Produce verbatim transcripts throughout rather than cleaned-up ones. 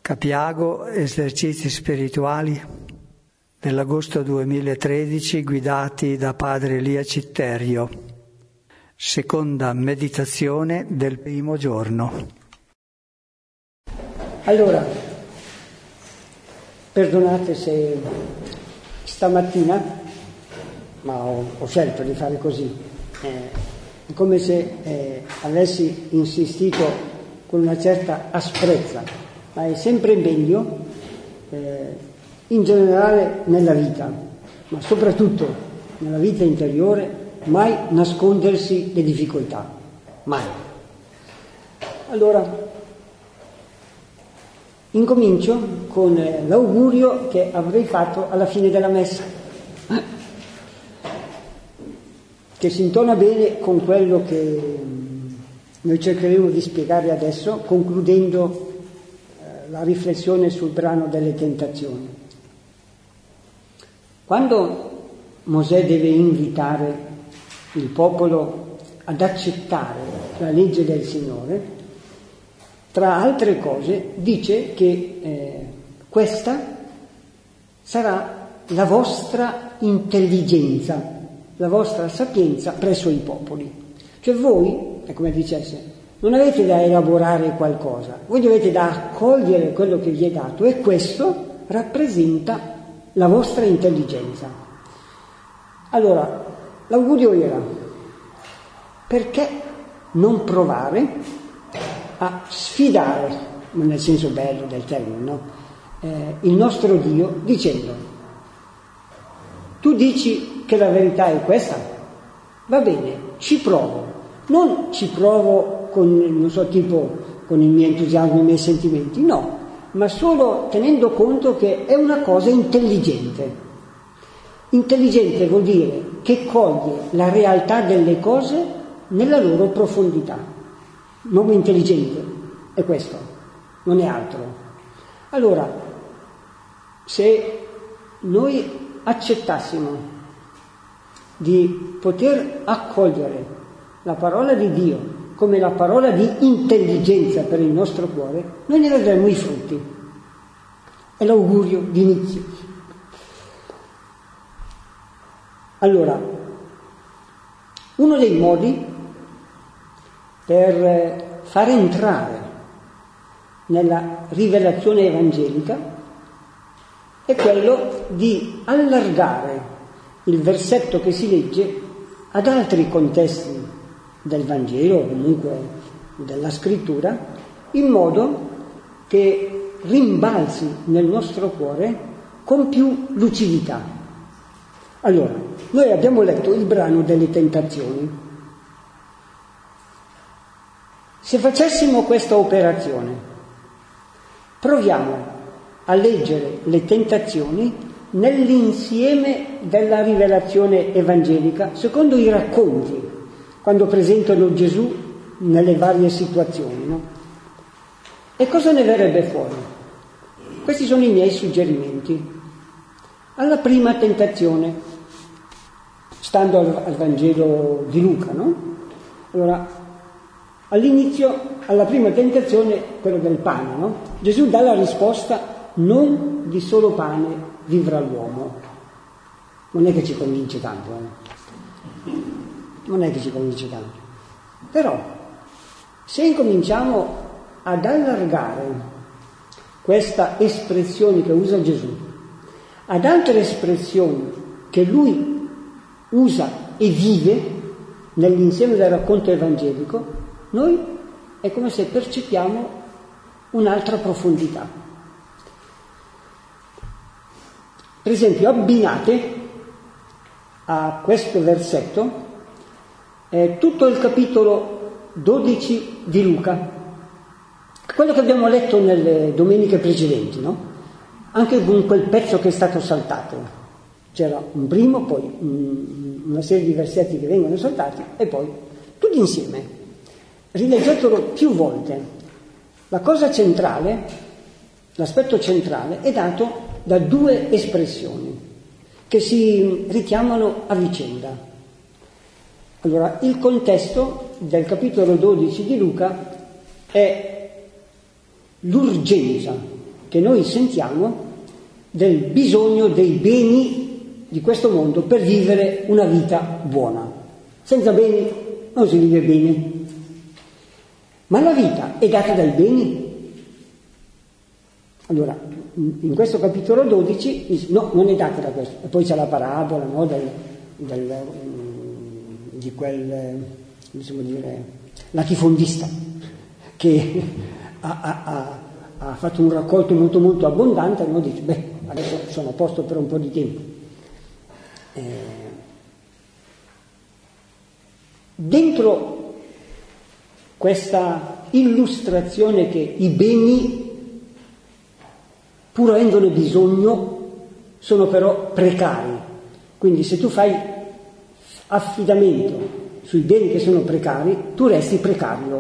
Capiago, esercizi spirituali dell'agosto duemilatredici guidati da padre Elia Citterio. Seconda meditazione del primo giorno. Allora, perdonate se stamattina, ma ho, ho scelto di fare così, eh, è come se eh, avessi insistito con una certa asprezza, ma è sempre meglio eh, in generale nella vita, ma soprattutto nella vita interiore, mai nascondersi le difficoltà, mai. Allora, incomincio con l'augurio che avrei fatto alla fine della messa, che si intona bene con quello che noi cercheremo di spiegare adesso, concludendo la riflessione sul brano delle tentazioni. Quando Mosè deve invitare il popolo ad accettare la legge del Signore, tra altre cose dice che eh, questa sarà la vostra intelligenza, la vostra sapienza presso i popoli. Cioè voi, è come dicesse, non avete da elaborare qualcosa, voi avete da accogliere quello che vi è dato e questo rappresenta la vostra intelligenza. Allora, l'augurio era: perché non provare a sfidare, nel senso bello del termine, no? eh, il nostro Dio dicendo: tu dici che la verità è questa? Va bene, ci provo. Non ci provo con, non so, tipo con il mio entusiasmo e i miei sentimenti, no, ma solo tenendo conto che è una cosa intelligente. Intelligente vuol dire che coglie la realtà delle cose nella loro profondità. L'uomo intelligente è questo, non è altro. Allora, se noi accettassimo di poter accogliere la parola di Dio come la parola di intelligenza per il nostro cuore, noi ne vedremo i frutti. È l'augurio di inizio. Allora, uno dei modi per far entrare nella rivelazione evangelica è quello di allargare il versetto che si legge ad altri contesti del Vangelo o comunque della Scrittura, in modo che rimbalzi nel nostro cuore con più lucidità. Allora, noi abbiamo letto il brano delle tentazioni. Se facessimo questa operazione, proviamo a leggere le tentazioni nell'insieme della rivelazione evangelica, secondo i racconti, quando presentano Gesù nelle varie situazioni, no? E cosa ne verrebbe fuori? Questi sono i miei suggerimenti. Alla prima tentazione, stando al, al Vangelo di Luca, no? Allora, all'inizio, alla prima tentazione, quello del pane, no? Gesù dà la risposta: non di solo pane vivrà l'uomo. Non è che ci convince tanto, eh? Non è che ci convince tanto. Però, se incominciamo ad allargare questa espressione che usa Gesù ad altre espressioni che lui usa e vive nell'insieme del racconto evangelico, noi è come se percepiamo un'altra profondità. Per esempio, abbinate a questo versetto eh, tutto il capitolo dodici di Luca, quello che abbiamo letto nelle domeniche precedenti, no? Anche con quel pezzo che è stato saltato. C'era un primo, poi una serie di versetti che vengono saltati e poi tutti insieme. Rileggetelo più volte. La cosa centrale, l'aspetto centrale è dato da due espressioni che si richiamano a vicenda. Allora, il contesto del capitolo dodici di Luca è l'urgenza che noi sentiamo del bisogno dei beni di questo mondo per vivere una vita buona. Senza beni non si vive bene. Ma la vita è data dai beni? Allora, in questo capitolo dodici dice, no, non è data da questo. E poi c'è la parabola, no, del, del, di quel, possiamo dire, latifondista che ha, ha, ha, ha fatto un raccolto molto molto abbondante e no, dice, beh, adesso sono a posto per un po' di tempo. Eh, dentro questa illustrazione che i beni, pur avendone bisogno, sono però precari. Quindi se tu fai affidamento sui beni che sono precari, tu resti precario.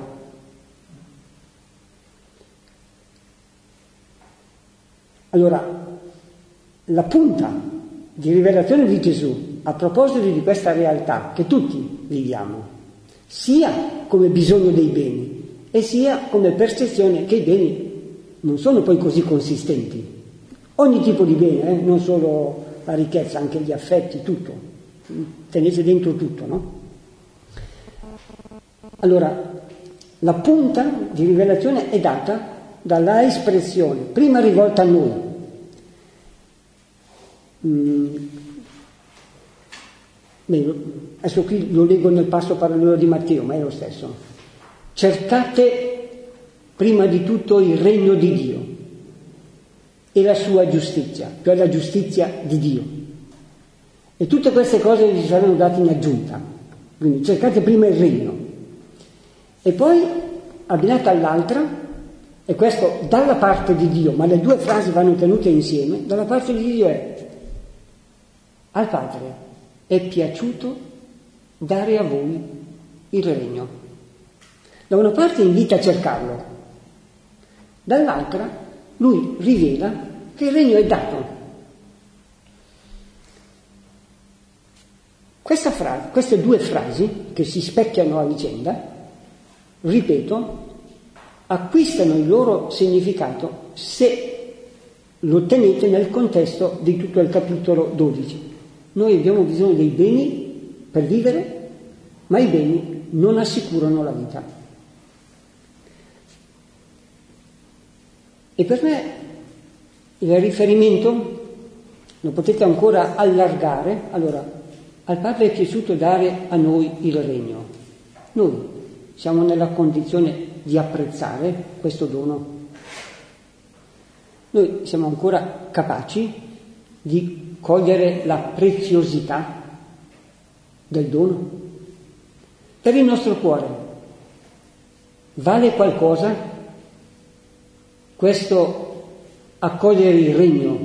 Allora, la punta di rivelazione di Gesù a proposito di questa realtà che tutti viviamo, sia come bisogno dei beni e sia come percezione che i beni non sono poi così consistenti. Ogni tipo di bene, eh? Non solo la ricchezza, anche gli affetti, tutto. Tenete dentro tutto, no? Allora, la punta di rivelazione è data dalla espressione, prima rivolta a noi. Mm. Beh, adesso qui lo leggo nel passo parallelo di Matteo, ma è lo stesso. Cercate prima di tutto il regno di Dio e la sua giustizia, cioè la giustizia di Dio. E tutte queste cose vi saranno date in aggiunta. Quindi cercate prima il regno. E poi, abbinata all'altra, e questo dalla parte di Dio, ma le due frasi vanno tenute insieme, dalla parte di Dio è: al Padre è piaciuto dare a voi il regno. Da una parte invita a cercarlo, dall'altra lui rivela che il regno è dato. Questa frase, queste due frasi che si specchiano a vicenda, ripeto, acquistano il loro significato se lo tenete nel contesto di tutto il capitolo dodici. Noi abbiamo bisogno dei beni per vivere, ma i beni non assicurano la vita. E per me il riferimento lo potete ancora allargare. Allora, al Padre è piaciuto dare a noi il regno. Noi siamo nella condizione di apprezzare questo dono. Noi siamo ancora capaci di cogliere la preziosità del dono. Per il nostro cuore vale qualcosa questo accogliere il regno,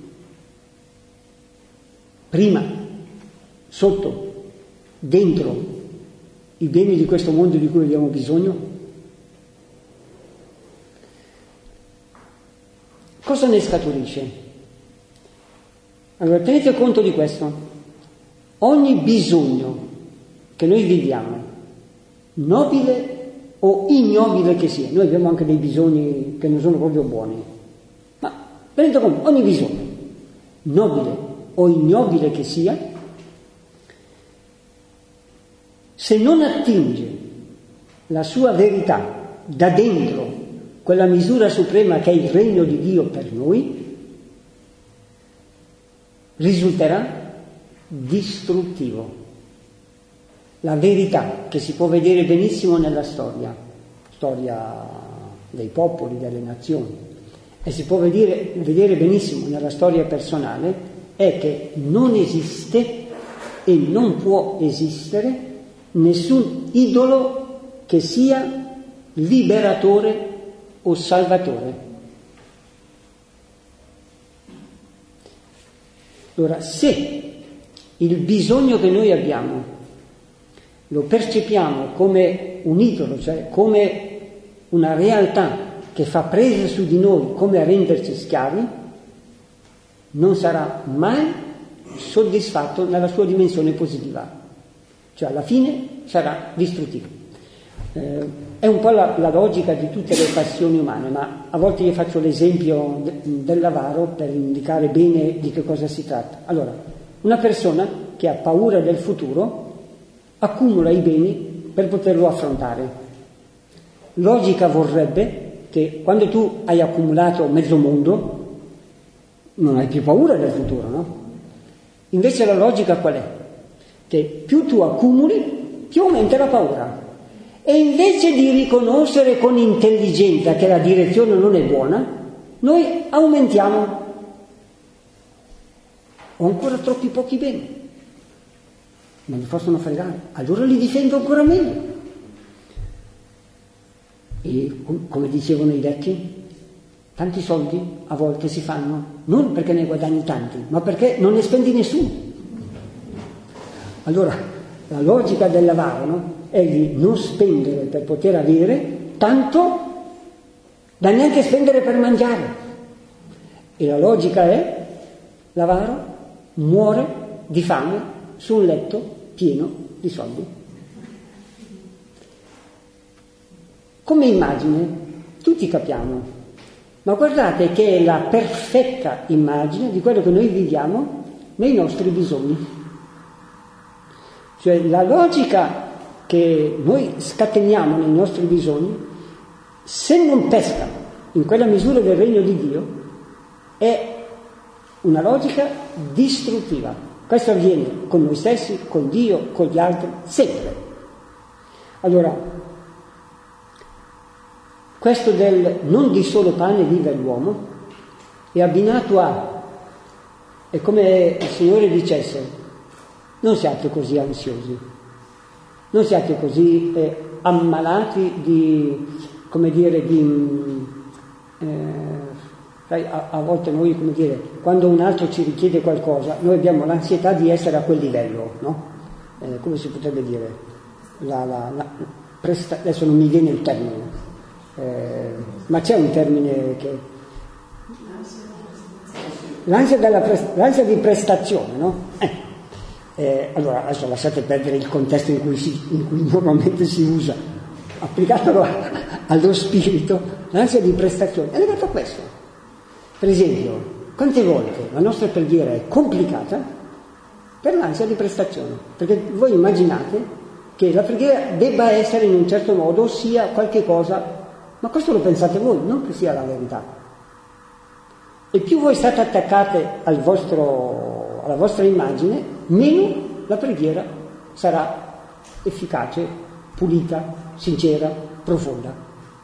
prima, sotto, dentro i beni di questo mondo di cui abbiamo bisogno? Cosa ne scaturisce? Allora, tenete conto di questo. Ogni bisogno che noi viviamo, nobile o ignobile che sia, noi abbiamo anche dei bisogni che non sono proprio buoni, ma tenete conto, ogni bisogno, nobile o ignobile che sia, se non attinge la sua verità da dentro quella misura suprema che è il regno di Dio per noi, risulterà distruttivo. La verità che si può vedere benissimo nella storia, storia dei popoli, delle nazioni, e si può vedere, vedere benissimo nella storia personale, è che non esiste e non può esistere nessun idolo che sia liberatore o salvatore. Allora, se il bisogno che noi abbiamo lo percepiamo come un idolo, cioè come una realtà che fa presa su di noi come a renderci schiavi, non sarà mai soddisfatto nella sua dimensione positiva, cioè alla fine sarà distruttivo. Eh, è un po' la, la logica di tutte le passioni umane, ma a volte io faccio l'esempio de- dell'avaro per indicare bene di che cosa si tratta. Allora, una persona che ha paura del futuro accumula i beni per poterlo affrontare. Logica vorrebbe che quando tu hai accumulato mezzo mondo non hai più paura del futuro, no? Invece la logica qual è? Che più tu accumuli, più aumenta la paura. E invece di riconoscere con intelligenza che la direzione non è buona, noi aumentiamo. Ho ancora troppi pochi beni, me li possono fregare, allora li difendo ancora meglio. E come dicevano i vecchi, tanti soldi a volte si fanno non perché ne guadagni tanti, ma perché non ne spendi nessuno. Allora la logica dell'avaro, no? È di non spendere per poter avere tanto da neanche spendere per mangiare. E la logica è: l'avaro muore di fame su un letto pieno di soldi. Come immagine tutti capiamo, ma guardate che è la perfetta immagine di quello che noi viviamo nei nostri bisogni. Cioè la logica che noi scateniamo nei nostri bisogni, se non pesca in quella misura del regno di Dio, è una logica distruttiva. Questo avviene con noi stessi, con Dio, con gli altri, sempre. Allora, questo del non di solo pane vive l'uomo è abbinato a, è come il Signore dicesse: non siate così ansiosi, non siate così eh, ammalati di, come dire, di, eh, sai, a, a volte noi, come dire, quando un altro ci richiede qualcosa, noi abbiamo l'ansietà di essere a quel livello, no? Eh, come si potrebbe dire? La, la, la presta, adesso non mi viene il termine, eh, ma c'è un termine che... L'ansia, della, l'ansia di prestazione, no? Eh. Eh, allora, adesso lasciate perdere il contesto in cui, si, in cui normalmente si usa, applicatelo a, allo spirito. L'ansia di prestazione è legata a questo. Per esempio, quante volte la nostra preghiera è complicata per l'ansia di prestazione? Perché voi immaginate che la preghiera debba essere in un certo modo, sia qualche cosa, ma questo lo pensate voi, non che sia la verità. E più voi state attaccate al vostro, alla vostra immagine, meno la preghiera sarà efficace, pulita, sincera, profonda.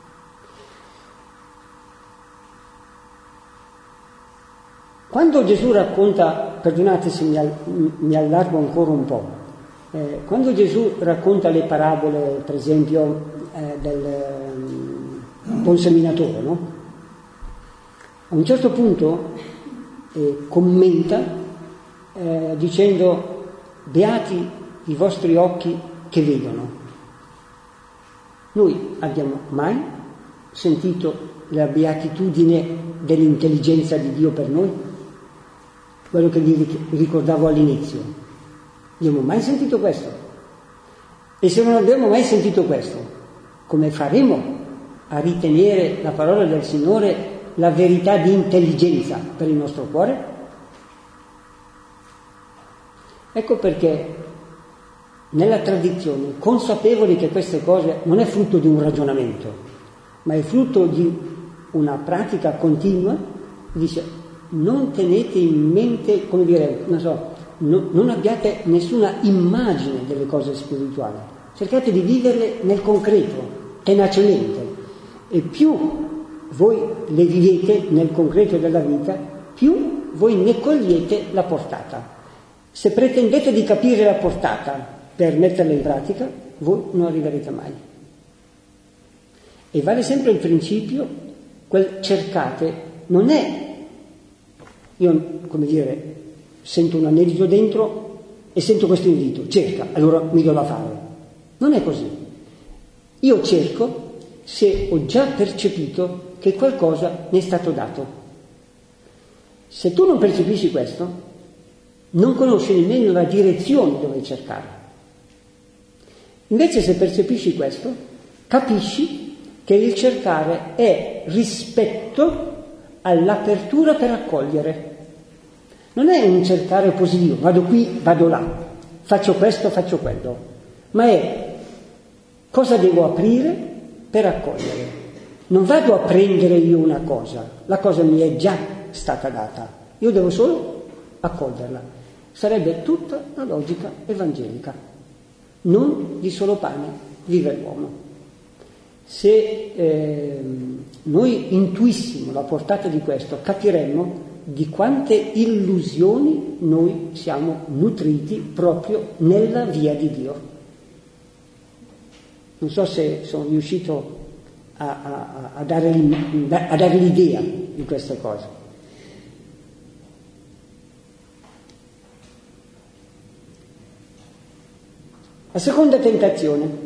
Quando Gesù racconta, perdonate se mi, mi allargo ancora un po', eh, quando Gesù racconta le parabole, per esempio, eh, del eh, buon seminatore, no? A un certo punto eh, commenta eh, dicendo: beati i vostri occhi che vedono. Noi abbiamo mai sentito la beatitudine dell'intelligenza di Dio per noi? Quello che vi ricordavo all'inizio. Abbiamo mai sentito questo? E se non abbiamo mai sentito questo, come faremo a ritenere la parola del Signore la verità di intelligenza per il nostro cuore? Ecco perché nella tradizione, consapevoli che queste cose non è frutto di un ragionamento, ma è frutto di una pratica continua, dice: non tenete in mente, come dire, non so, no, non abbiate nessuna immagine delle cose spirituali, cercate di viverle nel concreto, tenacemente, e più voi le vivete nel concreto della vita, più voi ne cogliete la portata. Se pretendete di capire la portata per metterla in pratica, voi non arriverete mai. E vale sempre il principio, quel cercate, non è, io, come dire, sento un anelito dentro e sento questo invito, cerca, allora mi do da fare. Non è così. Io cerco se ho già percepito che qualcosa mi è stato dato. Se tu non percepisci questo, non conosci nemmeno la direzione dove cercare. Invece se percepisci questo, capisci che il cercare è rispetto all'apertura per accogliere. Non è un cercare positivo, vado qui, vado là, faccio questo, faccio quello, ma è cosa devo aprire per accogliere. Non vado a prendere io una cosa, la cosa mi è già stata data, io devo solo accoglierla. Sarebbe tutta la logica evangelica. Non di solo pane vive l'uomo. Se eh, noi intuissimo la portata di questo, capiremmo di quante illusioni noi siamo nutriti proprio nella via di Dio. Non so se sono riuscito a, a, a, dare, a dare l'idea di queste cose. La seconda tentazione.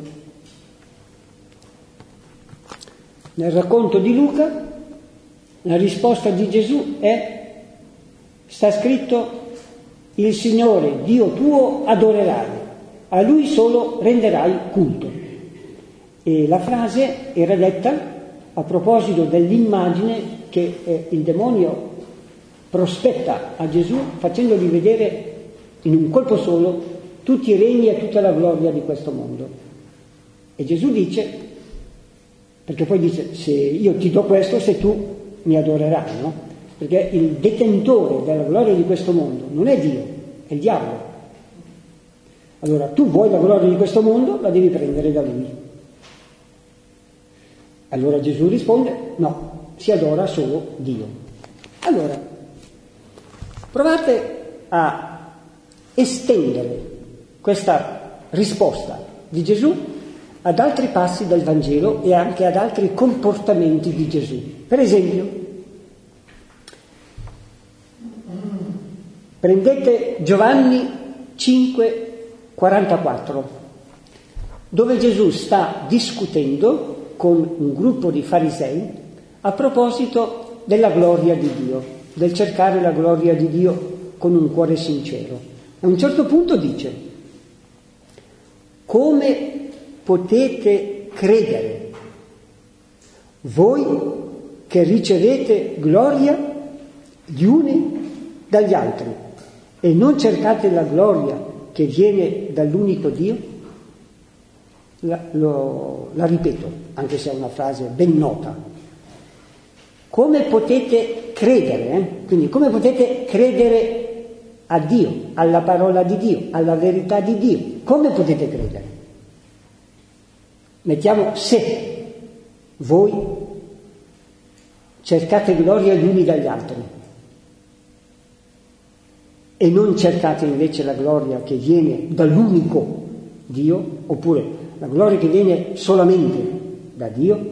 Nel racconto di Luca, la risposta di Gesù è, sta scritto, il Signore Dio tuo adorerai, a Lui solo renderai culto. E la frase era detta a proposito dell'immagine che eh, il demonio prospetta a Gesù, facendogli vedere in un colpo solo tutti i regni e tutta la gloria di questo mondo. E Gesù dice, perché poi dice, se io ti do questo, se tu mi adorerai, no? Perché il detentore della gloria di questo mondo non è Dio, è il diavolo. Allora, tu vuoi la gloria di questo mondo, la devi prendere da lui. Allora Gesù risponde, no, si adora solo Dio. Allora, provate a estendere questa risposta di Gesù ad altri passi del Vangelo e anche ad altri comportamenti di Gesù. Per esempio, prendete Giovanni cinque quarantaquattro, dove Gesù sta discutendo con un gruppo di farisei a proposito della gloria di Dio, del cercare la gloria di Dio con un cuore sincero. A un certo punto dice, come potete credere voi che ricevete gloria gli uni dagli altri e non cercate la gloria che viene dall'unico Dio? La, lo, la ripeto, anche se è una frase ben nota. Come potete credere, eh? Quindi come potete credere a Dio, alla parola di Dio, alla verità di Dio? Come potete credere? Mettiamo se voi cercate gloria gli uni dagli altri e non cercate invece la gloria che viene dall'unico Dio, oppure la gloria che viene solamente da Dio.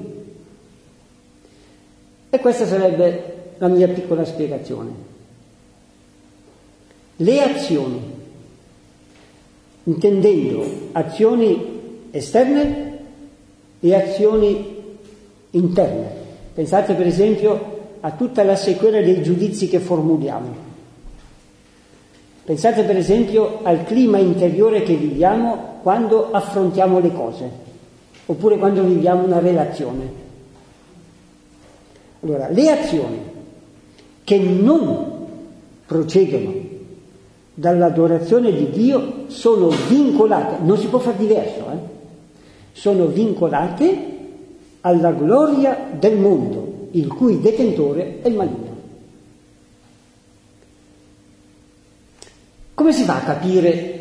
E questa sarebbe la mia piccola spiegazione. Le azioni, intendendo azioni esterne e azioni interne. Pensate per esempio a tutta la sequela dei giudizi che formuliamo. Pensate per esempio al clima interiore che viviamo quando affrontiamo le cose, oppure quando viviamo una relazione. Allora, le azioni che non procedono dall'adorazione di Dio sono vincolate, non si può fare diverso, eh? sono vincolate alla gloria del mondo, il cui detentore è il maligno. Come si fa a capire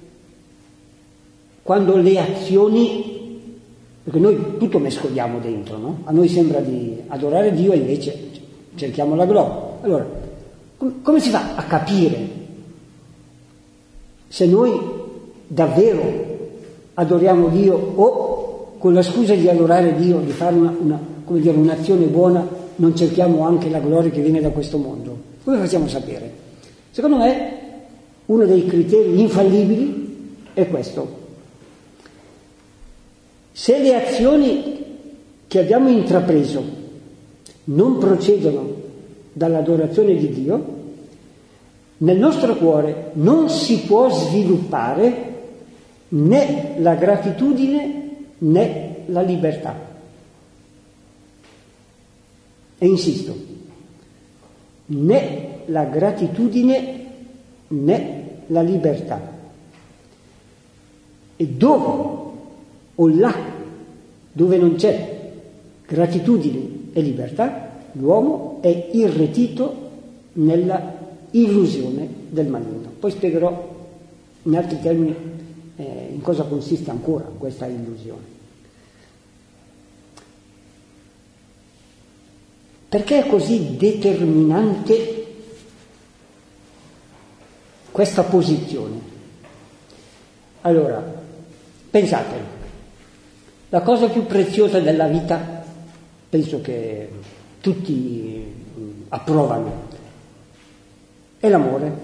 quando le azioni, perché noi tutto mescoliamo dentro, no? A noi sembra di adorare Dio e invece cerchiamo la gloria. Allora, come si fa a capire se noi davvero adoriamo Dio o con la scusa di adorare Dio, di fare una, una, come dire, un'azione buona, non cerchiamo anche la gloria che viene da questo mondo? Come facciamo a sapere? Secondo me uno dei criteri infallibili è questo. Se le azioni che abbiamo intrapreso non procedono dall'adorazione di Dio, nel nostro cuore non si può sviluppare né la gratitudine né la libertà. E insisto, né la gratitudine né la libertà. E dove o là dove non c'è gratitudine e libertà, l'uomo è irretito nella illusione del maligno. Poi spiegherò in altri termini eh, in cosa consiste ancora questa illusione. Perché è così determinante questa posizione? Allora, pensate, la cosa più preziosa della vita, penso che tutti approvano, è l'amore.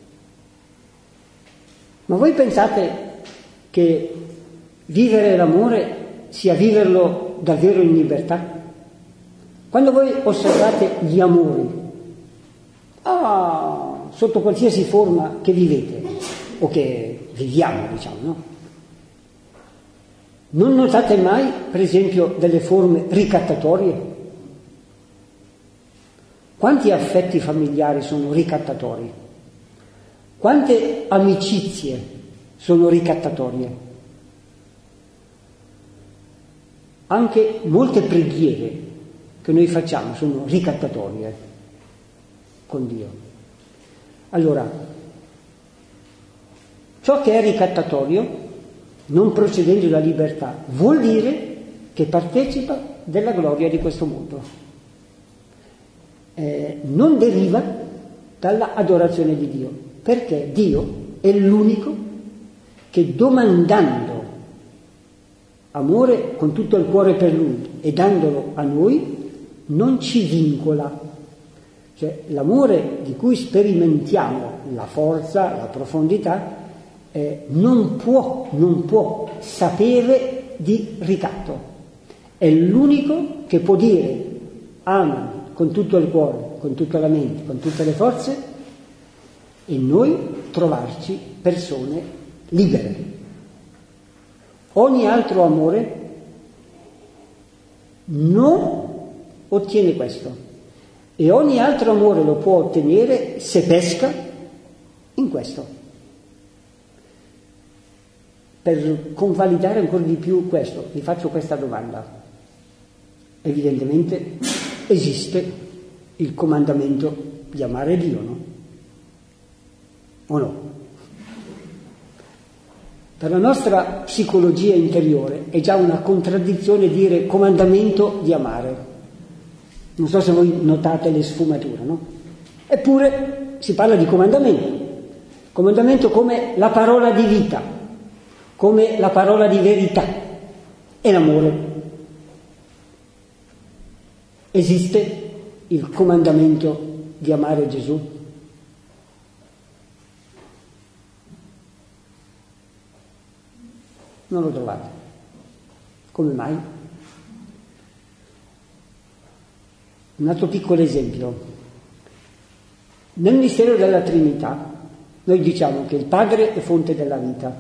Ma voi pensate che vivere l'amore sia viverlo davvero in libertà? Quando voi osservate gli amori, ah, sotto qualsiasi forma che vivete, o che viviamo, diciamo, no? Non notate mai, per esempio, delle forme ricattatorie? Quanti affetti familiari sono ricattatori? Quante amicizie sono ricattatorie? Anche molte preghiere che noi facciamo sono ricattatorie con Dio. Allora, ciò che è ricattatorio, non procedendo da libertà, vuol dire che partecipa della gloria di questo mondo. Eh, non deriva dalla adorazione di Dio, perché Dio è l'unico che, domandando amore con tutto il cuore per Lui e dandolo a noi, non ci vincola. Cioè l'amore di cui sperimentiamo la forza, la profondità, eh, non può, non può sapere di ricatto. È l'unico che può dire ama con tutto il cuore, con tutta la mente, con tutte le forze, e noi trovarci persone libere. Ogni altro amore non ottiene questo, e ogni altro amore lo può ottenere se pesca in questo. Per convalidare ancora di più questo, vi faccio questa domanda. Evidentemente esiste il comandamento di amare Dio, no? O no? Per la nostra psicologia interiore è già una contraddizione dire comandamento di amare. Non so se voi notate le sfumature, no? Eppure si parla di comandamento. Comandamento come la parola di vita, come la parola di verità e l'amore. Esiste il comandamento di amare Gesù? Non lo trovate. Come mai? Un altro piccolo esempio. Nel mistero della Trinità noi diciamo che il Padre è fonte della vita,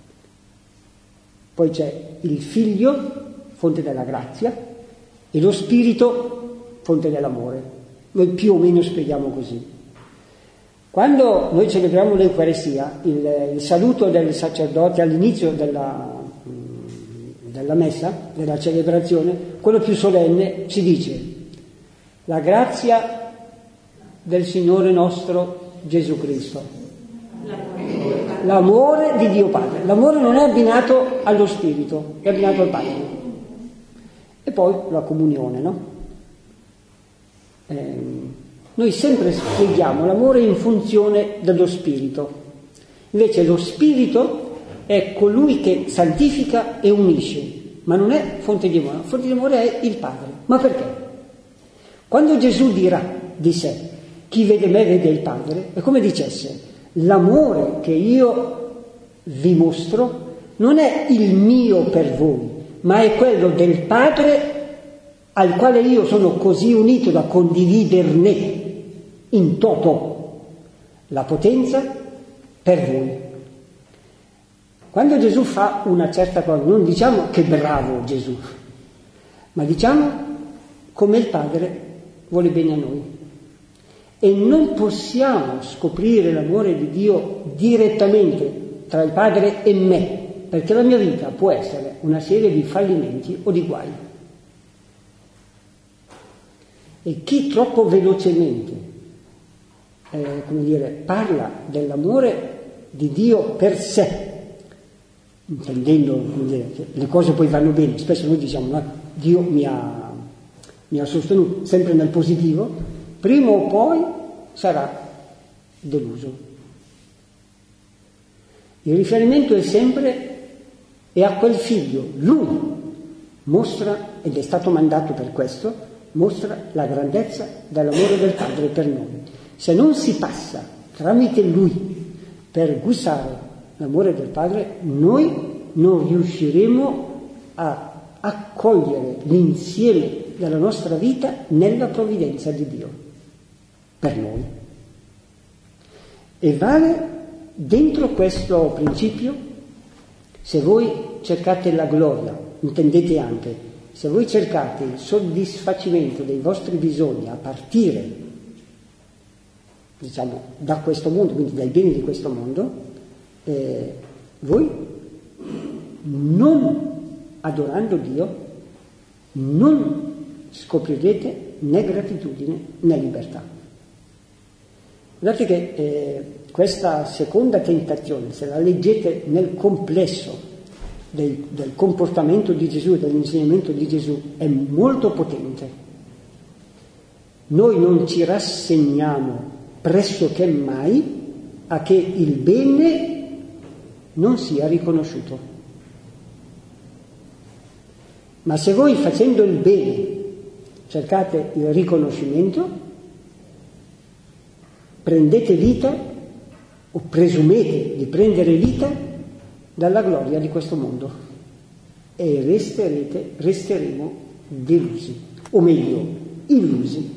poi c'è il Figlio, fonte della grazia, e lo Spirito, fonte dell'amore. Noi più o meno spieghiamo così. Quando noi celebriamo l'Eucaristia, il, il saluto del sacerdote all'inizio della, della messa, della celebrazione, quello più solenne, si dice: la grazia del Signore nostro Gesù Cristo, l'amore di Dio Padre. L'amore non è abbinato allo Spirito, è abbinato al Padre. E poi la comunione, no? Eh, noi sempre spieghiamo l'amore in funzione dello Spirito. Invece lo Spirito è colui che santifica e unisce, ma non è fonte di amore. Fonte di amore è il Padre. Ma perché? Quando Gesù dirà di sé: chi vede me vede il Padre, è come dicesse: l'amore che io vi mostro non è il mio per voi, ma è quello del Padre al quale io sono così unito da condividerne in toto la potenza per voi. Quando Gesù fa una certa cosa, non diciamo che bravo Gesù, ma diciamo come il Padre vuole bene a noi. E non possiamo scoprire l'amore di Dio direttamente tra il Padre e me, perché la mia vita può essere una serie di fallimenti o di guai. E chi troppo velocemente, eh, come dire, parla dell'amore di Dio per sé, intendendo, come dire, che le cose poi vanno bene, spesso noi diciamo no, Dio mi ha, mi ha sostenuto sempre nel positivo, prima o poi sarà deluso. Il riferimento è sempre è a quel figlio, lui mostra, ed è stato mandato per questo, mostra la grandezza dell'amore del Padre per noi. Se non si passa tramite lui per gustare l'amore del Padre, noi non riusciremo a accogliere l'insieme della nostra vita nella provvidenza di Dio per noi. E vale dentro questo principio, se voi cercate la gloria, intendete anche, se voi cercate il soddisfacimento dei vostri bisogni a partire, diciamo, da questo mondo, quindi dai beni di questo mondo, eh, voi non adorando Dio non scoprirete né gratitudine né libertà. Guardate che eh, questa seconda tentazione, se la leggete nel complesso del, del comportamento di Gesù e dell'insegnamento di Gesù, è molto potente. Noi non ci rassegniamo pressoché mai a che il bene non sia riconosciuto. Ma se voi facendo il bene cercate il riconoscimento, prendete vita o presumete di prendere vita dalla gloria di questo mondo e resterete, resteremo delusi, o meglio, illusi.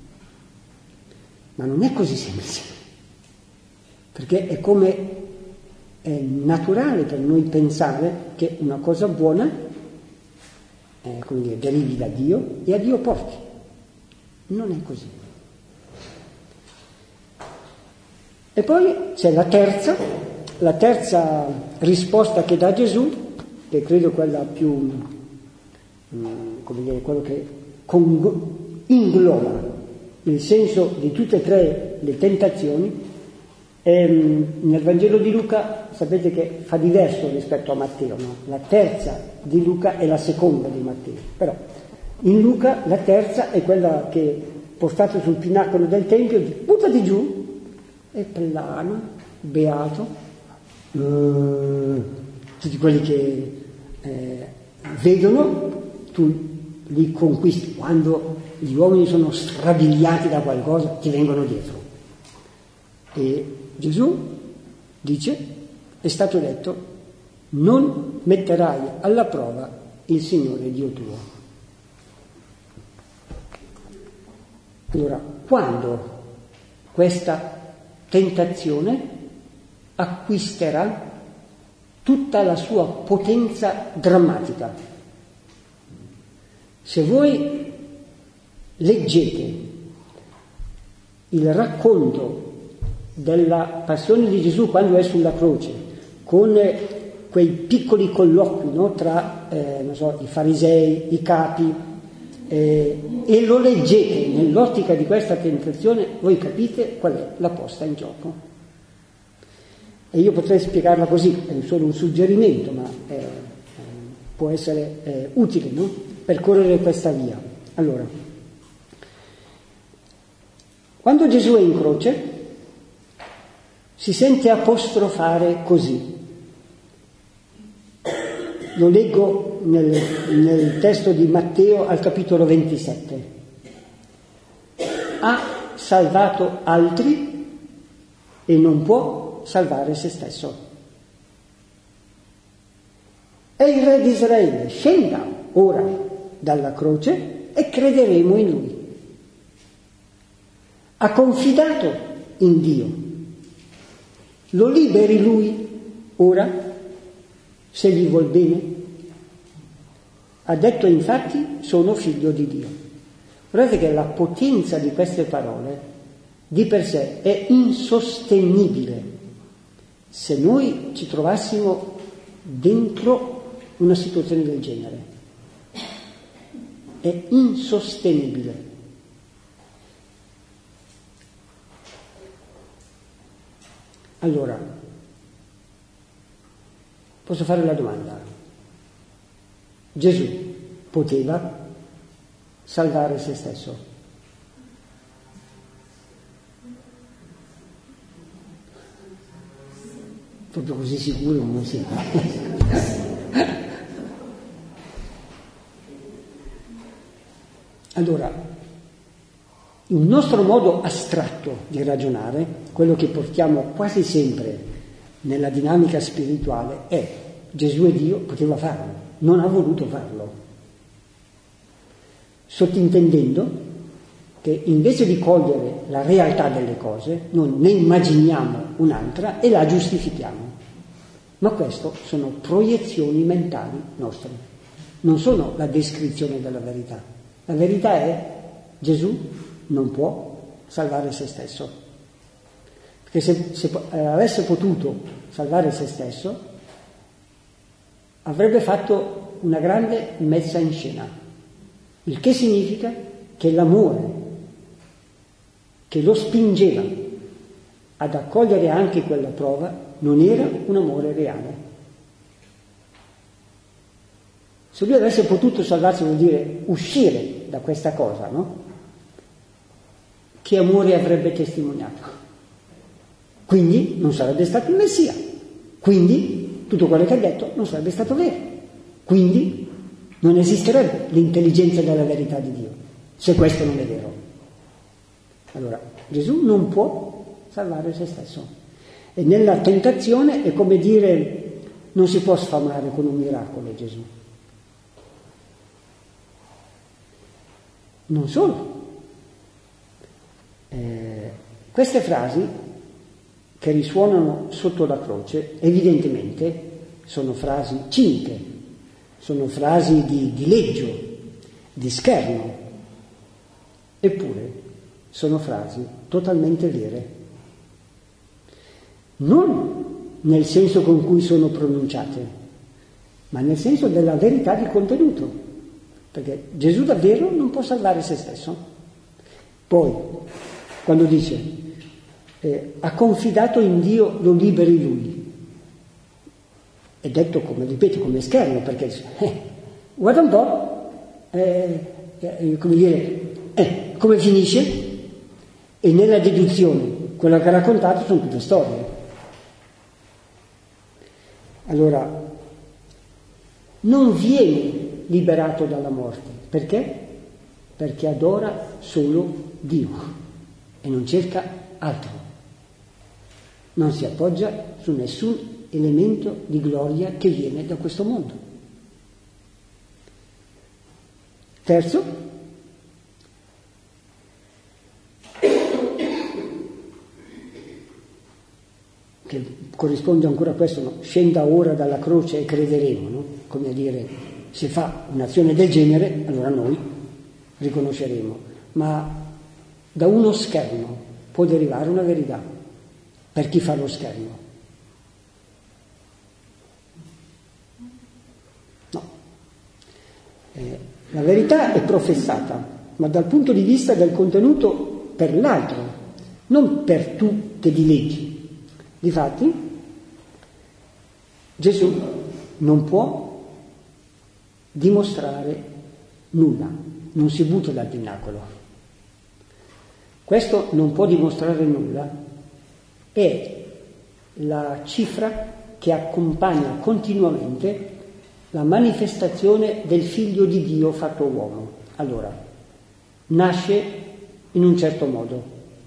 Ma non è così semplice, perché è come è naturale per noi pensare che una cosa buona eh, come dire, derivi da Dio e a Dio porti. Non è così. E poi c'è la terza, la terza risposta che dà Gesù, che credo quella più, come dire, quello che ingloba il senso di tutte e tre le tentazioni, è, nel Vangelo di Luca sapete che fa diverso rispetto a Matteo, no? La terza di Luca è la seconda di Matteo, però in Luca la terza è quella che, portato sul pinacolo del Tempio, buttati giù, e plano, beato, uh, tutti quelli che eh, vedono, tu li conquisti. Quando gli uomini sono strabiliati da qualcosa, ti vengono dietro. E Gesù dice, è stato detto, non metterai alla prova il Signore Dio tuo. Allora, quando questa tentazione acquisterà tutta la sua potenza drammatica? Se voi leggete il racconto della passione di Gesù quando è sulla croce, con quei piccoli colloqui, no, tra eh, non so, i farisei, i capi, eh, e lo leggete nell'ottica di questa tentazione, voi capite qual è la posta in gioco. E io potrei spiegarla così, è solo un suggerimento, ma eh, può essere eh, utile, no? Percorrere questa via. Allora, quando Gesù è in croce si sente apostrofare così. Lo leggo nel, nel testo di Matteo al capitolo ventisette. Ha salvato altri e non può salvare se stesso. È il Re di Israele, scenda ora dalla croce e crederemo in Lui. Ha confidato in Dio. Lo liberi Lui ora, se gli vuol bene. Ha detto infatti, sono figlio di Dio. Guardate che la potenza di queste parole di per sé è insostenibile se noi ci trovassimo dentro una situazione del genere. È insostenibile. Allora, posso fare la domanda: Gesù poteva salvare se stesso? Proprio così sicuro non si fa. Allora, il nostro modo astratto di ragionare, quello che portiamo quasi sempre nella dinamica spirituale, è: Gesù è Dio, poteva farlo, non ha voluto farlo. Sottintendendo che invece di cogliere la realtà delle cose, noi ne immaginiamo un'altra e la giustifichiamo. Ma questo sono proiezioni mentali nostre, non sono la descrizione della verità. La verità è: Gesù non può salvare se stesso, perché se, se avesse potuto salvare se stesso avrebbe fatto una grande messa in scena, il che significa che l'amore che lo spingeva ad accogliere anche quella prova non era un amore reale. Se lui avesse potuto salvarsi, vuol dire uscire da questa cosa, no? Che amore avrebbe testimoniato? Quindi non sarebbe stato il Messia, quindi tutto quello che ha detto non sarebbe stato vero, quindi non esisterebbe l'intelligenza della verità di Dio, se questo non è vero. Allora, Gesù non può salvare se stesso, e nella tentazione è come dire: non si può sfamare con un miracolo Gesù. Non solo. Eh, queste frasi che risuonano sotto la croce evidentemente sono frasi ciniche, sono frasi di, di leggio, di scherno, eppure sono frasi totalmente vere, non nel senso con cui sono pronunciate, ma nel senso della verità di contenuto, perché Gesù davvero non può salvare se stesso. Poi, quando dice eh, ha confidato in Dio, lo liberi lui, è detto, come ripeto, come scherno, perché eh, guarda un po', eh, eh, come dire, eh, come finisce, e nella deduzione quello che ha raccontato sono tutte storie. Allora, non viene liberato dalla morte, perché? Perché adora solo Dio e non cerca altro, non si appoggia su nessun elemento di gloria che viene da questo mondo. Terzo, che corrisponde ancora a questo, no? Scenda ora dalla croce e crederemo, no? Come a dire, se fa un'azione del genere allora noi riconosceremo, ma da uno scherno può derivare una verità per chi fa lo scherno. No. Eh, la verità è professata, ma dal punto di vista del contenuto per l'altro, non per tu che dileggi. Difatti, Gesù non può dimostrare nulla, non si butta dal pinnacolo. Questo non può dimostrare nulla è la cifra che accompagna continuamente la manifestazione del Figlio di Dio fatto uomo. Allora, nasce in un certo modo,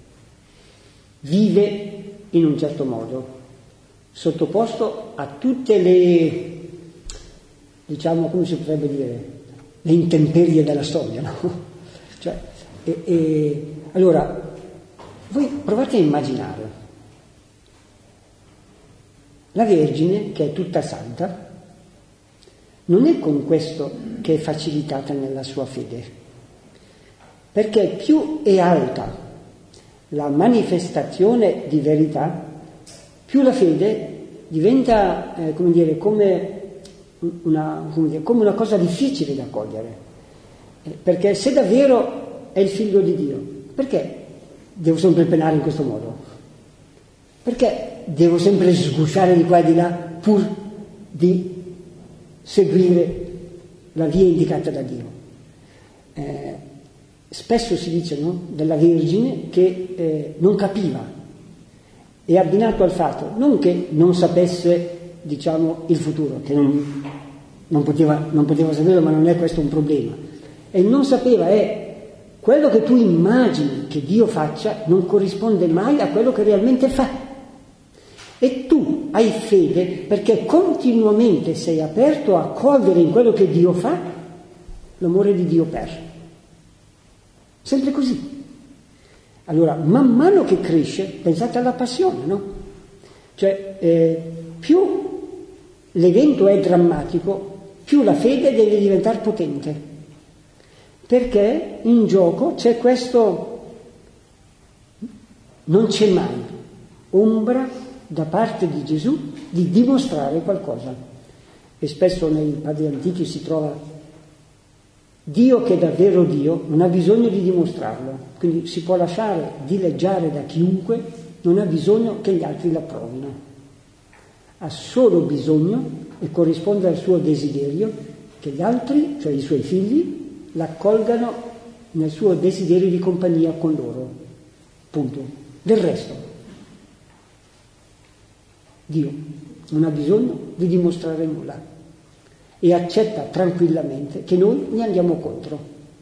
vive in un certo modo, sottoposto a tutte le, diciamo, come si potrebbe dire, le intemperie della storia, no? Cioè, e, e, allora, voi provate a immaginare la Vergine, che è tutta santa, non è con questo che è facilitata nella sua fede. perché più è alta la manifestazione di verità, più la fede diventa, eh, come dire, come una, come dire, come una cosa difficile da cogliere. Eh, perché se davvero è il figlio di Dio, perché devo sempre penare in questo modo? Perché devo sempre sgusciare di qua e di là pur di seguire la via indicata da Dio? Eh, spesso si dice, no, della Vergine che eh, non capiva, è abbinato al fatto non che non sapesse, diciamo, il futuro, che non, non, poteva, non poteva saperlo, ma non è questo un problema, e non sapeva è quello che tu immagini che Dio faccia non corrisponde mai a quello che realmente fa, e tu hai fede perché continuamente sei aperto a cogliere in quello che Dio fa l'amore di Dio per. Sempre così. Allora, man mano che cresce, pensate alla passione, no? Cioè, eh, più l'evento è drammatico, più la fede deve diventare potente, perché in gioco c'è questo, non c'è mai ombra da parte di Gesù di dimostrare qualcosa. E spesso nei padri antichi si trova Dio che è davvero Dio, non ha bisogno di dimostrarlo, quindi si può lasciare dileggiare da chiunque, non ha bisogno che gli altri l'approvino. Ha solo bisogno, e corrisponde al suo desiderio, che gli altri, cioè i suoi figli, l'accolgano nel suo desiderio di compagnia con loro. Punto. Del resto, Dio non ha bisogno di dimostrare nulla e accetta tranquillamente che noi ne andiamo contro.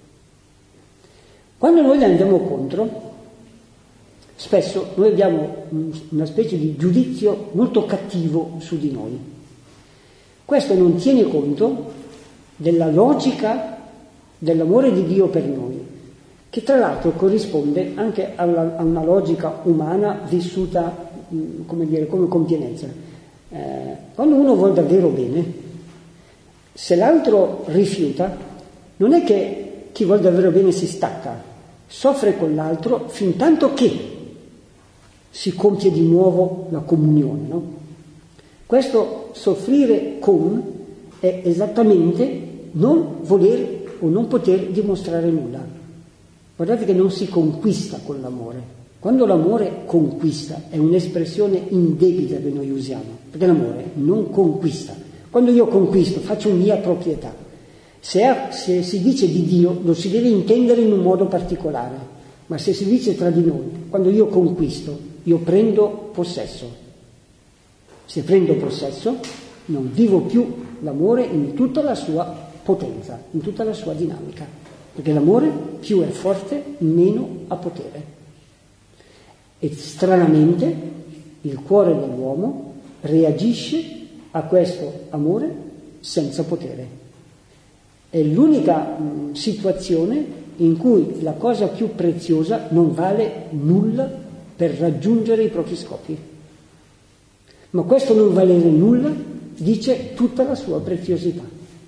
Quando noi ne andiamo contro, spesso noi abbiamo una specie di giudizio molto cattivo su di noi. Questo non tiene conto della logica dell'amore di Dio per noi, che tra l'altro corrisponde anche alla, a una logica umana vissuta, come dire, come con pienezza. Eh, quando uno vuole davvero bene, se l'altro rifiuta, non è che chi vuole davvero bene si stacca, soffre con l'altro fin tanto che si compie di nuovo la comunione, no? Questo soffrire con è esattamente non voler o non poter dimostrare nulla. Guardate che non si conquista con l'amore. Quando l'amore conquista è un'espressione indebita che noi usiamo, perché l'amore non conquista. Quando io conquisto, faccio mia proprietà. Se, ha, se si dice di Dio, lo si deve intendere in un modo particolare, ma se si dice tra di noi, quando io conquisto, io prendo possesso. Se prendo possesso, non vivo più l'amore in tutta la sua potenza, in tutta la sua dinamica, perché l'amore più è forte, meno ha potere. E stranamente il cuore dell'uomo reagisce a questo amore senza potere. È l'unica mh, situazione in cui la cosa più preziosa non vale nulla per raggiungere i propri scopi. Ma questo non valere nulla dice tutta la sua preziosità.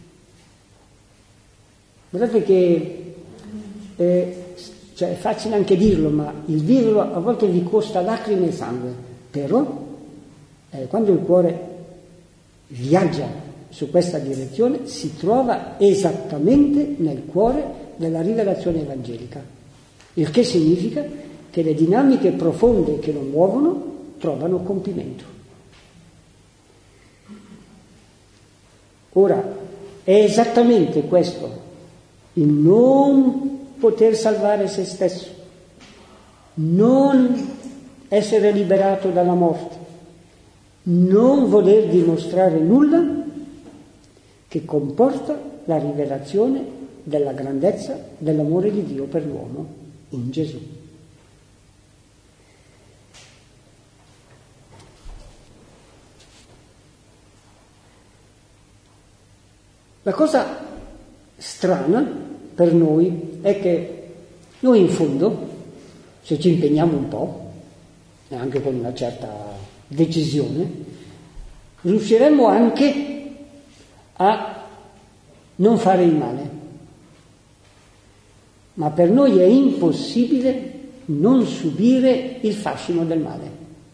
Guardate che eh, cioè è facile anche dirlo, ma il dirlo a volte vi costa lacrime e sangue, però eh, quando il cuore viaggia su questa direzione si trova esattamente nel cuore della rivelazione evangelica, il che significa che le dinamiche profonde che lo muovono trovano compimento. Ora, è esattamente questo, il non poter salvare se stesso, non essere liberato dalla morte, non voler dimostrare nulla, che comporta la rivelazione della grandezza dell'amore di Dio per l'uomo in Gesù. La cosa strana per noi è che noi in fondo, se ci impegniamo un po', e anche con una certa decisione, riusciremmo anche a non fare il male. ma per noi è impossibile non subire il fascino del male.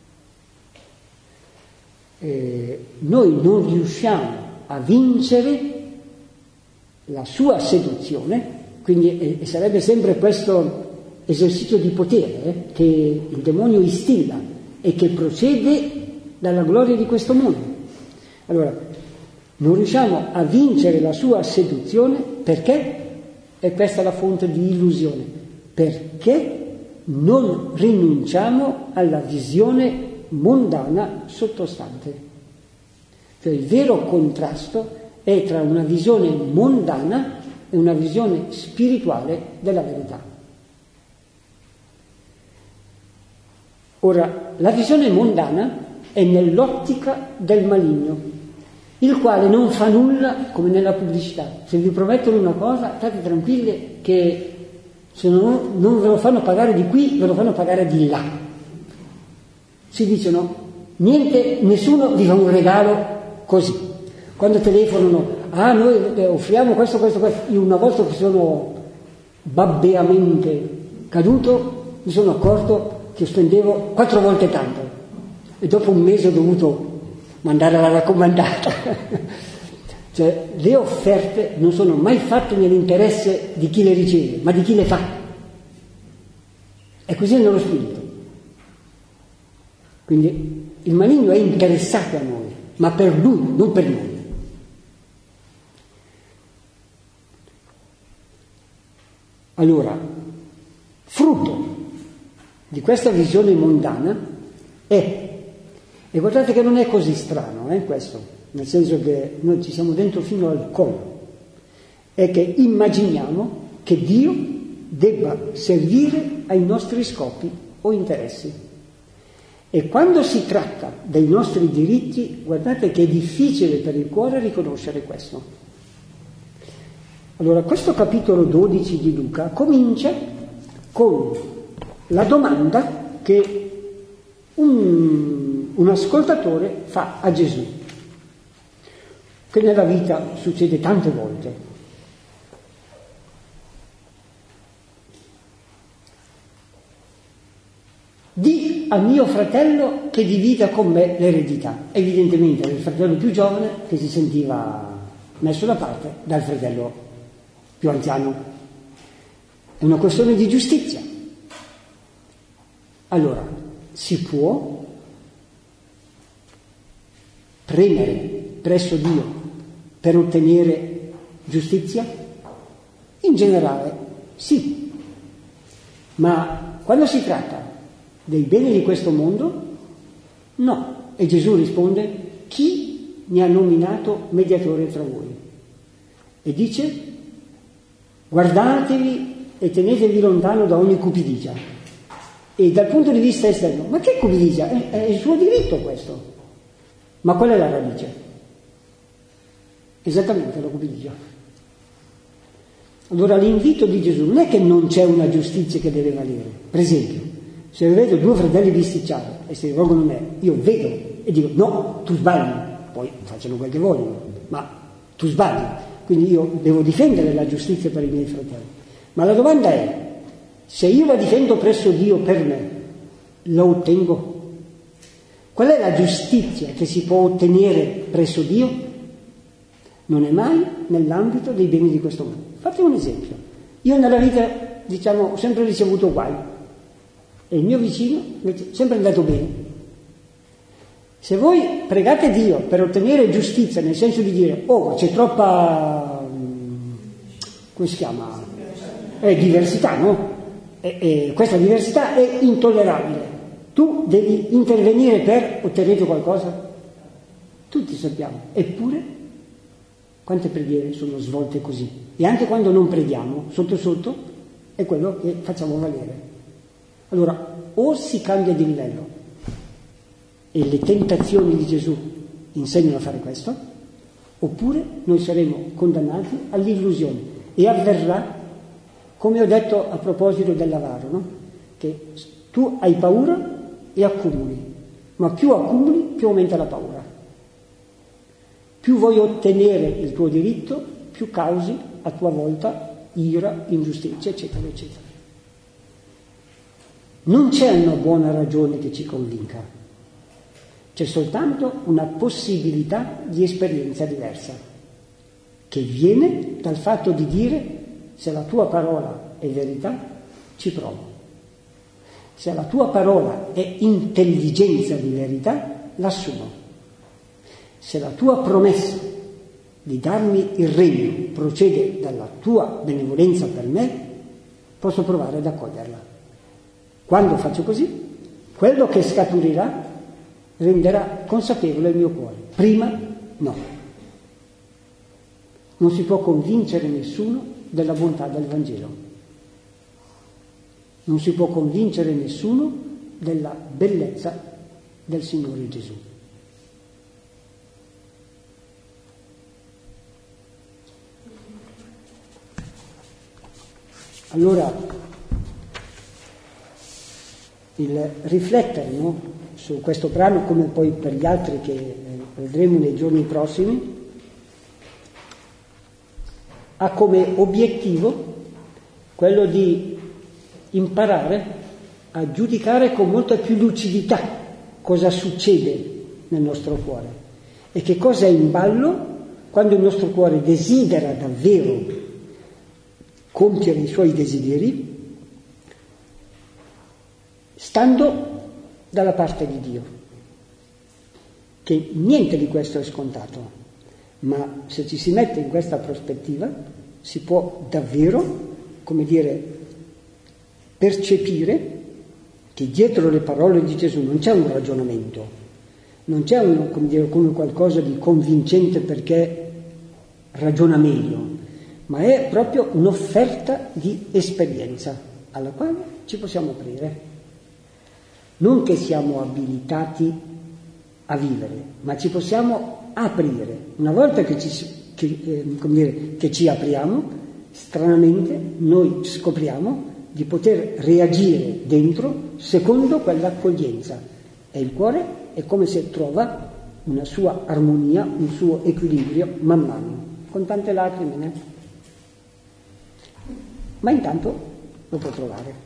Eh, noi non riusciamo a vincere la sua seduzione, quindi eh, sarebbe sempre questo esercizio di potere eh, che il demonio instilla e che procede dalla gloria di questo mondo. Allora, non riusciamo a vincere la sua seduzione perché? E questa è la fonte di illusione, perché non rinunciamo alla visione mondana sottostante. Cioè il vero contrasto è tra una visione mondana e una visione spirituale della verità. Ora, la visione mondana è nell'ottica del maligno, il quale non fa nulla come nella pubblicità. Se vi promettono una cosa, state tranquilli che se non, non ve lo fanno pagare di qui, ve lo fanno pagare di là. Si dicono, niente, nessuno vi fa un regalo così. Quando telefonano, ah, noi offriamo questo, questo, questo. Io una volta che sono babbeamente caduto, mi sono accorto che spendevo quattro volte tanto. E dopo un mese ho dovuto mandare la raccomandata. Cioè, le offerte non sono mai fatte nell'interesse di chi le riceve, ma di chi le fa. E così è nello spirito. Quindi il maligno è interessato a noi, ma per lui, non per noi. Allora, frutto di questa visione mondana è, e guardate che non è così strano, eh, questo, nel senso che noi ci siamo dentro fino al collo, è che immaginiamo che Dio debba servire ai nostri scopi o interessi. E quando si tratta dei nostri diritti, guardate che è difficile per il cuore riconoscere questo. Allora, questo capitolo dodici di Luca comincia con la domanda che un, un ascoltatore fa a Gesù, che nella vita succede tante volte. Di a mio fratello che divida con me l'eredità. Evidentemente era il fratello più giovane che si sentiva messo da parte dal fratello più anziano. È una questione di giustizia. Allora, si può premere presso Dio per ottenere giustizia? In generale sì, ma quando si tratta dei beni di questo mondo, no. E Gesù risponde, chi mi ha nominato mediatore tra voi? E dice, guardatevi e tenetevi lontano da ogni cupidigia. E dal punto di vista esterno, ma che cupidigia? È, è il suo diritto questo. Ma qual è la radice? Esattamente la cupidigia. Allora l'invito di Gesù non è che non c'è una giustizia che deve valere. Per esempio, se vedo due fratelli bisticciati e si rivolgono a me, io vedo e dico no, tu sbagli, poi facciano quel che vogliono, ma tu sbagli. Quindi io devo difendere la giustizia per i miei fratelli. Ma la domanda è, se io la difendo presso Dio per me, la ottengo? Qual è la giustizia che si può ottenere presso Dio? Non è mai nell'ambito dei beni di questo mondo. Fate un esempio. Io nella vita, diciamo, ho sempre ricevuto guai e il mio vicino è sempre andato bene. Se voi pregate Dio per ottenere giustizia, nel senso di dire, oh, c'è troppa, come si chiama? È diversità, no? E, e questa diversità è intollerabile. Tu devi intervenire per ottenere qualcosa? Tutti sappiamo. Eppure, quante preghiere sono svolte così? E anche quando non preghiamo, sotto sotto, è quello che facciamo valere. Allora, o si cambia di livello, e le tentazioni di Gesù insegnano a fare questo, oppure noi saremo condannati all'illusione e avverrà, come ho detto a proposito dell'avaro, no? Che tu hai paura e accumuli, ma più accumuli più aumenta la paura. Più vuoi ottenere il tuo diritto, più causi a tua volta ira, ingiustizia, eccetera, eccetera. Non c'è una buona ragione che ci convinca, c'è soltanto una possibilità di esperienza diversa, che viene dal fatto di dire: se la tua parola è verità, ci provo. Se la tua parola è intelligenza di verità, l'assumo. Se la tua promessa di darmi il regno procede dalla tua benevolenza per me, posso provare ad accoglierla. Quando faccio così, quello che scaturirà renderà consapevole il mio cuore. Prima no. Non si può convincere nessuno della bontà del Vangelo. Non si può convincere nessuno della bellezza del Signore Gesù. Allora, il riflettere, no, su questo brano, come poi per gli altri che eh, vedremo nei giorni prossimi, ha come obiettivo quello di imparare a giudicare con molta più lucidità cosa succede nel nostro cuore e che cosa è in ballo quando il nostro cuore desidera davvero compiere i suoi desideri, stando dalla parte di Dio, che niente di questo è scontato, ma se ci si mette in questa prospettiva si può davvero, come dire, percepire che dietro le parole di Gesù non c'è un ragionamento, non c'è un, come dire, come qualcosa di convincente perché ragiona meglio, ma è proprio un'offerta di esperienza alla quale ci possiamo aprire. Non che siamo abilitati a vivere, ma ci possiamo aprire. Una volta che ci, che, eh, come dire, che ci apriamo, stranamente noi scopriamo di poter reagire dentro secondo quell'accoglienza. E il cuore è come se trova una sua armonia, un suo equilibrio man mano, con tante lacrime, né? Ma intanto lo può trovare.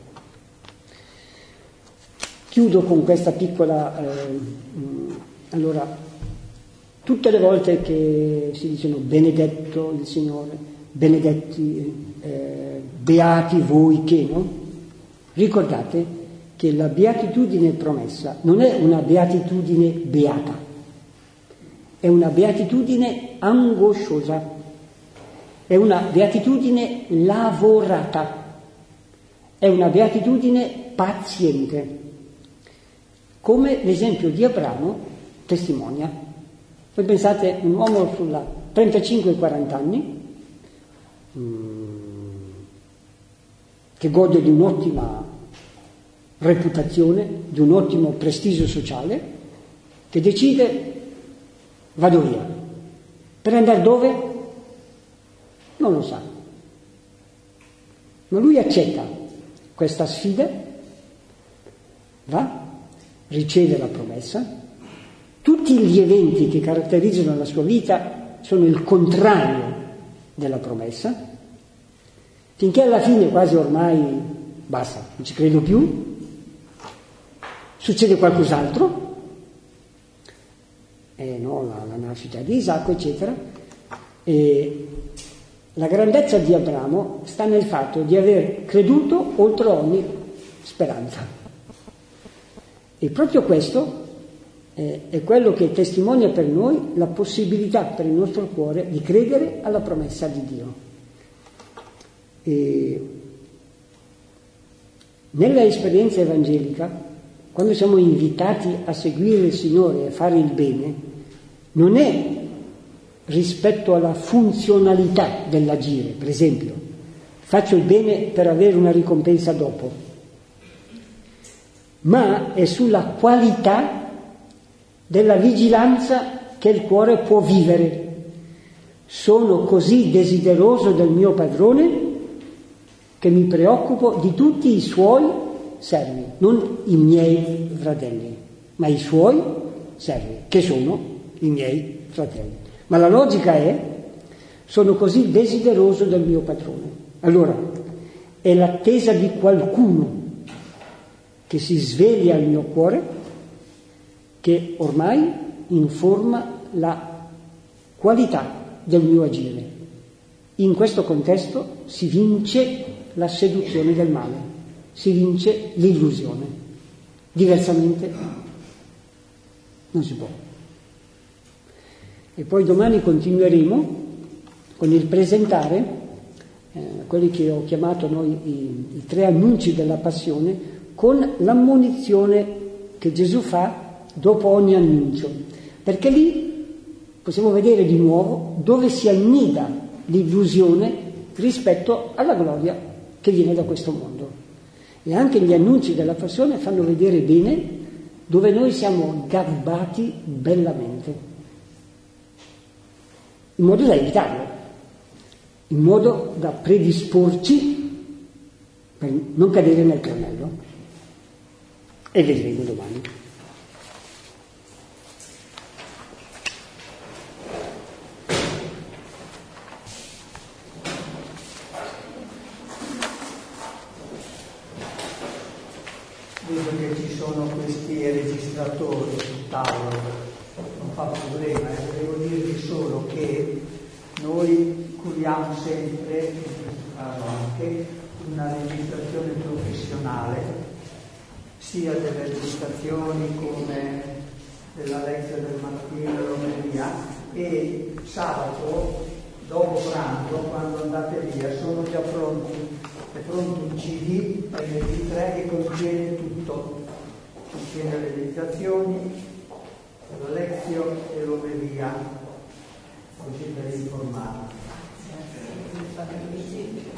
Chiudo con questa piccola, eh, allora, tutte le volte che si dicono benedetto il Signore, benedetti, eh, beati voi che, no? Ricordate che la beatitudine promessa non è una beatitudine beata, è una beatitudine angosciosa, è una beatitudine lavorata, è una beatitudine paziente. Come l'esempio di Abramo testimonia. Voi pensate, un uomo sulla trentacinque quaranta anni, che gode di un'ottima reputazione, di un ottimo prestigio sociale, che decide, vado via. Per andare dove? Non lo sa. Ma lui accetta questa sfida, va, riceve la promessa. Tutti gli eventi che caratterizzano la sua vita sono il contrario della promessa, finché alla fine quasi ormai basta, non ci credo più, succede qualcos'altro, eh, no, la, la nascita di Isacco, eccetera. E la grandezza di Abramo sta nel fatto di aver creduto oltre ogni speranza. E proprio questo eh, è quello che testimonia per noi la possibilità per il nostro cuore di credere alla promessa di Dio. E nella esperienza evangelica, quando siamo invitati a seguire il Signore e a fare il bene, non è rispetto alla funzionalità dell'agire, per esempio, faccio il bene per avere una ricompensa dopo, ma è sulla qualità della vigilanza che il cuore può vivere. Sono così desideroso del mio padrone che mi preoccupo di tutti i suoi servi, non i miei fratelli, ma i suoi servi, che sono i miei fratelli. Ma la logica è: sono così desideroso del mio padrone. Allora, è l'attesa di qualcuno che si sveglia al mio cuore, che ormai informa la qualità del mio agire. In questo contesto si vince la seduzione del male, si vince l'illusione. Diversamente non si può. E poi domani continueremo con il presentare eh, quelli che ho chiamato noi i, i tre annunci della passione, con l'ammonizione che Gesù fa dopo ogni annuncio, perché lì possiamo vedere di nuovo dove si annida l'illusione rispetto alla gloria che viene da questo mondo. E anche gli annunci della passione fanno vedere bene dove noi siamo gabbati bellamente, in modo da evitarlo, in modo da predisporci per non cadere nel tranello. E vedremo domani. Vedo che ci sono questi registratori sul tavolo, non fa problema, eh. Devo dirvi solo che noi curiamo sempre, in questo caso anche, una registrazione professionale, sia delle registrazioni come della lezione del mattino e l'omelia, e sabato, dopo pranzo, quando andate via, sono già pronti, è pronto un C D, M P tre, che contiene tutto, contiene le meditazioni, la lezione e l'omelia, così per informare.